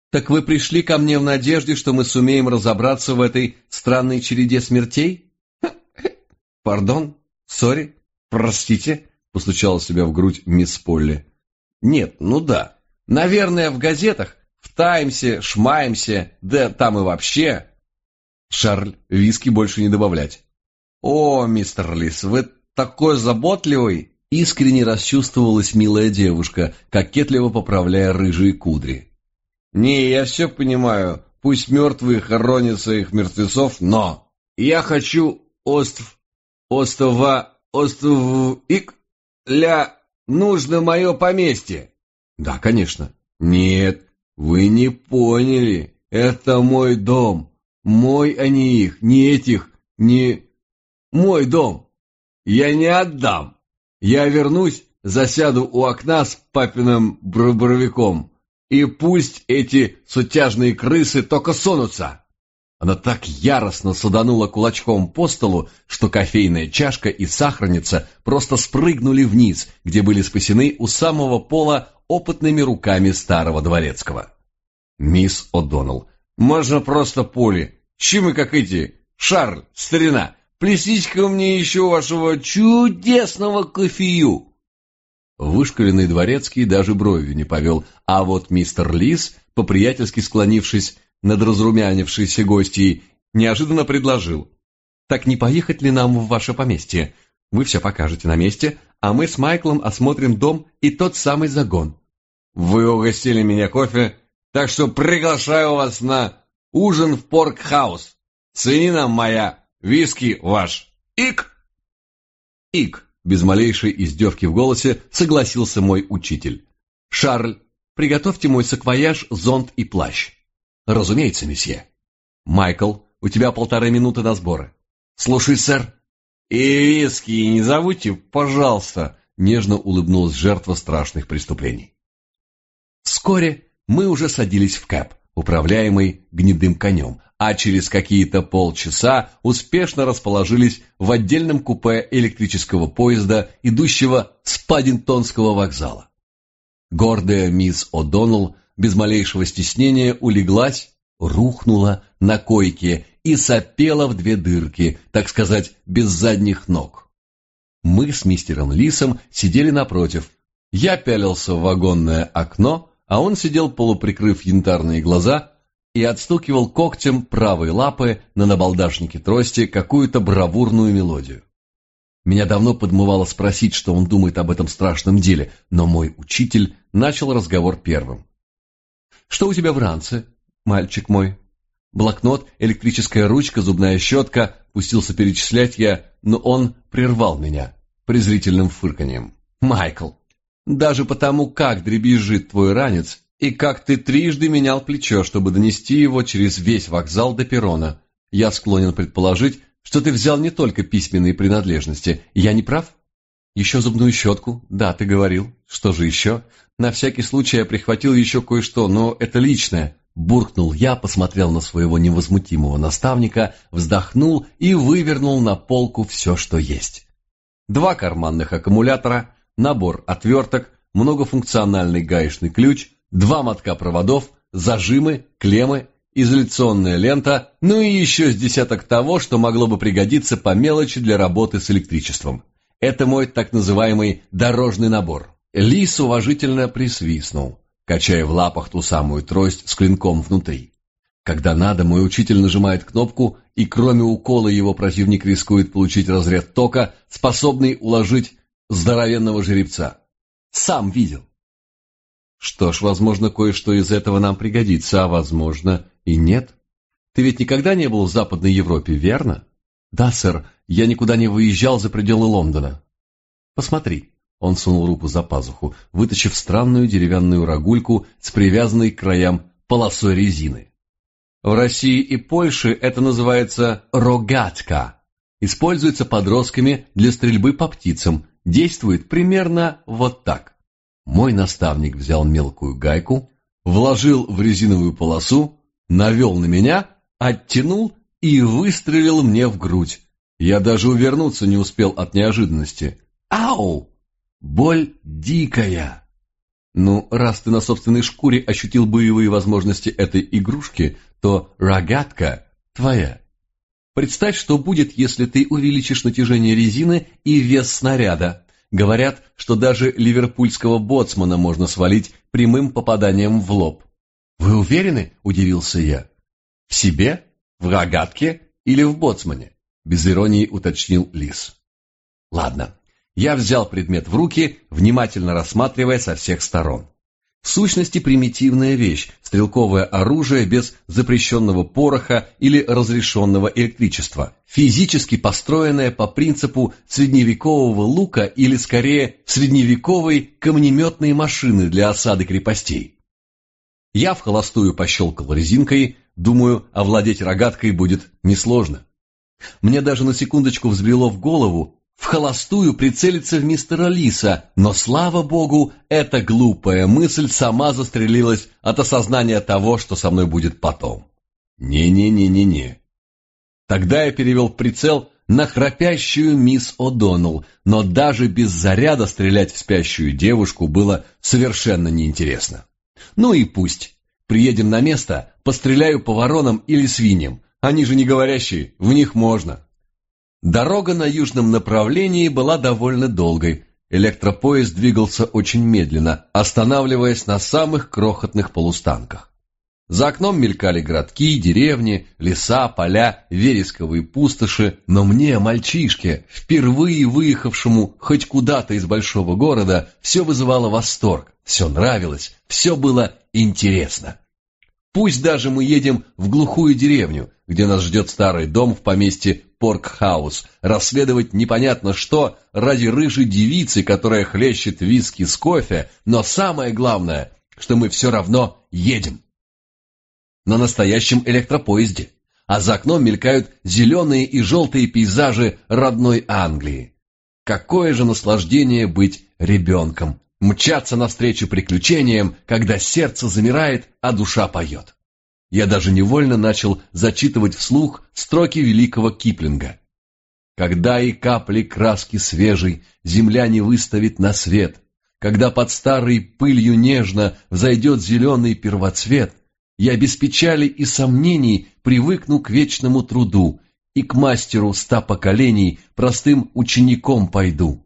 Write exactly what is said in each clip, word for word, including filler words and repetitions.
Так вы пришли ко мне в надежде, что мы сумеем разобраться в этой странной череде смертей? Пардон, сори, простите, постучала себя в грудь мисс Полли. Нет, ну да, наверное, в газетах, в Таймсе, Шмаймсе, да там и вообще. Шарль, виски больше не добавлять. О, мистер Лис, вы такой заботливый! Искренне расчувствовалась милая девушка, кокетливо поправляя рыжие кудри. Не, я все понимаю, пусть мертвые хоронят своих мертвецов, но я хочу остров, острова, остров, ик, ля, нужно мое поместье. Да, конечно. Нет, вы не поняли, это мой дом, мой, а не их, не этих, не... Мой дом. Я не отдам. Я вернусь, засяду у окна с папиным боровиком. И пусть эти сутяжные крысы только сунутся. Она так яростно саданула кулачком по столу, что кофейная чашка и сахарница просто спрыгнули вниз, где были спасены у самого пола опытными руками старого дворецкого. Мисс О'Доннелл. Можно просто Полли. Чем мы как эти? Шарль, старина. Плесните-ка мне еще вашего чудесного кофею. Вышкаленный дворецкий даже бровью не повел, а вот мистер Лис, по-приятельски склонившись над разрумянившейся гостьей, неожиданно предложил. «Так не поехать ли нам в ваше поместье? Вы все покажете на месте, а мы с Майклом осмотрим дом и тот самый загон». «Вы угостили меня кофе, так что приглашаю вас на ужин в Порк-хаус. Ценина моя, виски ваш. Ик!» «Ик!» Без малейшей издевки в голосе согласился мой учитель. «Шарль, приготовьте мой саквояж, зонт и плащ». «Разумеется, месье». «Майкл, у тебя полторы минуты на сборы». «Слушай, сэр». «И виски не забудьте, пожалуйста», — нежно улыбнулась жертва страшных преступлений. Вскоре мы уже садились в кэб, управляемый гнедым конем, а через какие-то полчаса успешно расположились в отдельном купе электрического поезда, идущего с Паддингтонского вокзала. Гордая мисс О'Доннелл без малейшего стеснения улеглась, рухнула на койке и сопела в две дырки, так сказать, без задних ног. Мы с мистером Лисом сидели напротив. Я пялился в вагонное окно, а он сидел, полуприкрыв янтарные глаза, и отстукивал когтем правой лапы на набалдашнике трости какую-то бравурную мелодию. Меня давно подмывало спросить, что он думает об этом страшном деле, но мой учитель начал разговор первым. «Что у тебя в ранце, мальчик мой?» Блокнот, электрическая ручка, зубная щетка, пустился перечислять я, но он прервал меня презрительным фырканьем. «Майкл, даже потому, как дребезжит твой ранец, и как ты трижды менял плечо, чтобы донести его через весь вокзал до перрона, я склонен предположить, что ты взял не только письменные принадлежности. Я не прав? Еще зубную щетку? Да, ты говорил. Что же еще? На всякий случай я прихватил еще кое-что, но это личное». Буркнул я, посмотрел на своего невозмутимого наставника, вздохнул и вывернул на полку все, что есть. Два карманных аккумулятора, набор отверток, многофункциональный гаечный ключ, два мотка проводов, зажимы, клеммы, изоляционная лента, ну и еще с десяток того, что могло бы пригодиться по мелочи для работы с электричеством. Это мой так называемый дорожный набор. Лис уважительно присвистнул, качая в лапах ту самую трость с клинком внутри. Когда надо, мой учитель нажимает кнопку, и кроме укола его противник рискует получить разряд тока, способный уложить здоровенного жеребца. Сам видел. Что ж, возможно, кое-что из этого нам пригодится, а возможно и нет. Ты ведь никогда не был в Западной Европе, верно? Да, сэр, я никуда не выезжал за пределы Лондона. Посмотри. Он сунул руку за пазуху, вытащив странную деревянную рогульку с привязанной к краям полосой резины. В России и Польше это называется рогатка. Используется подростками для стрельбы по птицам. Действует примерно вот так. Мой наставник взял мелкую гайку, вложил в резиновую полосу, навел на меня, оттянул и выстрелил мне в грудь. Я даже увернуться не успел от неожиданности. Ау! Боль дикая. Ну, раз ты на собственной шкуре ощутил боевые возможности этой игрушки, то рогатка твоя. Представь, что будет, если ты увеличишь натяжение резины и вес снаряда. Говорят, что даже ливерпульского боцмана можно свалить прямым попаданием в лоб. «Вы уверены?» – удивился я. «В себе? В рогатке или в боцмане?» – без иронии уточнил Лис. «Ладно». Я взял предмет в руки, внимательно рассматривая со всех сторон. В сущности, примитивная вещь, стрелковое оружие без запрещенного пороха или разрешенного электричества, физически построенное по принципу средневекового лука или, скорее, средневековой камнеметной машины для осады крепостей. Я в холостую пощелкал резинкой, думаю, овладеть рогаткой будет несложно. Мне даже на секундочку взбрело в голову в холостую прицелиться в мистера Лиса, но, слава богу, эта глупая мысль сама застрелилась от осознания того, что со мной будет потом. Не-не-не-не-не. Тогда я перевел прицел на храпящую мисс О'Доннелл, но даже без заряда стрелять в спящую девушку было совершенно неинтересно. Ну и пусть. Приедем на место, постреляю по воронам или свиньям. Они же не говорящие, в них можно. Дорога на южном направлении была довольно долгой. Электропоезд двигался очень медленно, останавливаясь на самых крохотных полустанках. За окном мелькали городки, деревни, леса, поля, вересковые пустоши, но мне, мальчишке, впервые выехавшему хоть куда-то из большого города, все вызывало восторг, все нравилось, все было интересно. Пусть даже мы едем в глухую деревню, где нас ждет старый дом в поместье Поркхаус, расследовать непонятно что ради рыжей девицы, которая хлещет виски с кофе, но самое главное, что мы все равно едем. На настоящем электропоезде, а за окном мелькают зеленые и желтые пейзажи родной Англии. Какое же наслаждение быть ребенком, мчаться навстречу приключениям, когда сердце замирает, а душа поет. Я даже невольно начал зачитывать вслух строки великого Киплинга. «Когда и капли краски свежей земля не выставит на свет, когда под старой пылью нежно взойдет зеленый первоцвет, я без печали и сомнений привыкну к вечному труду и к мастеру ста поколений простым учеником пойду».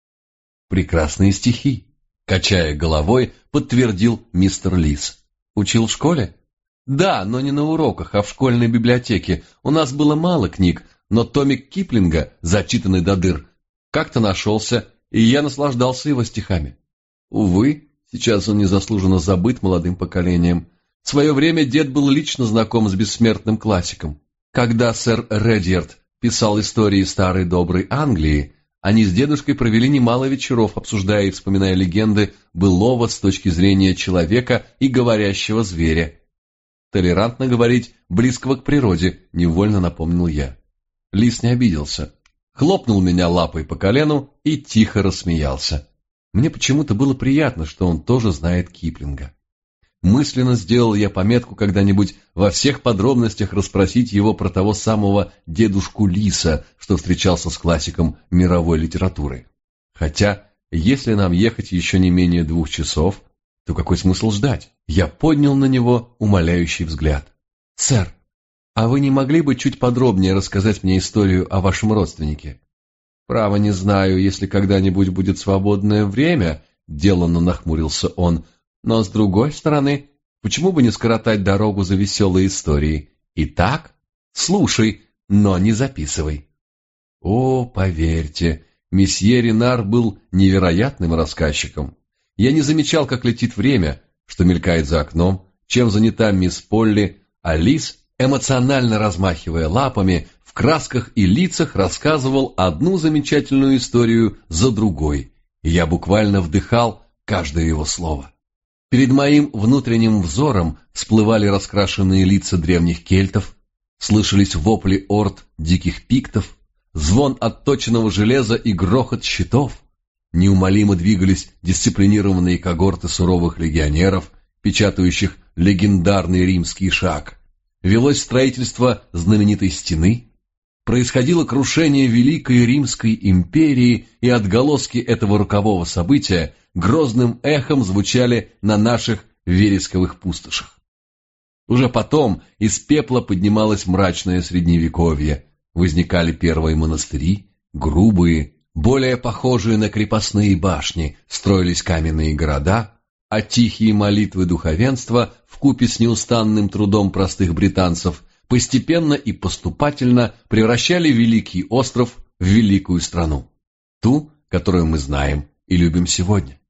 Прекрасные стихи, качая головой, подтвердил мистер Лис. Учил в школе? Да, но не на уроках, а в школьной библиотеке. У нас было мало книг, но томик Киплинга, зачитанный до дыр, как-то нашелся, и я наслаждался его стихами. Увы, сейчас он незаслуженно забыт молодым поколением. В свое время дед был лично знаком с бессмертным классиком. Когда сэр Редьярд писал истории старой доброй Англии, они с дедушкой провели немало вечеров, обсуждая и вспоминая легенды былого с точки зрения человека и говорящего зверя. Толерантно говорить, близкого к природе, невольно напомнил я. Лис не обиделся. Хлопнул меня лапой по колену и тихо рассмеялся. Мне почему-то было приятно, что он тоже знает Киплинга. Мысленно сделал я пометку когда-нибудь во всех подробностях расспросить его про того самого дедушку Лиса, что встречался с классиком мировой литературы. Хотя, если нам ехать еще не менее двух часов, то какой смысл ждать? Я поднял на него умоляющий взгляд. «Сэр, а вы не могли бы чуть подробнее рассказать мне историю о вашем родственнике?» «Право не знаю, если когда-нибудь будет свободное время», — деланно нахмурился он. «Но с другой стороны, почему бы не скоротать дорогу за веселой историей? Итак, слушай, но не записывай». О, поверьте, месье Ренар был невероятным рассказчиком. Я не замечал, как летит время, что мелькает за окном, чем занята мисс Полли, а Лис, эмоционально размахивая лапами, в красках и лицах рассказывал одну замечательную историю за другой, и я буквально вдыхал каждое его слово. Перед моим внутренним взором всплывали раскрашенные лица древних кельтов, слышались вопли орд диких пиктов, звон отточенного железа и грохот щитов. Неумолимо двигались дисциплинированные когорты суровых легионеров, печатающих легендарный римский шаг. Велось строительство знаменитой стены. Происходило крушение Великой Римской империи, и отголоски этого рокового события грозным эхом звучали на наших вересковых пустошах. Уже потом из пепла поднималось мрачное средневековье, возникали первые монастыри, грубые, более похожие на крепостные башни, строились каменные города, а тихие молитвы духовенства вкупе с неустанным трудом простых британцев постепенно и поступательно превращали Великий остров в великую страну, ту, которую мы знаем и любим сегодня.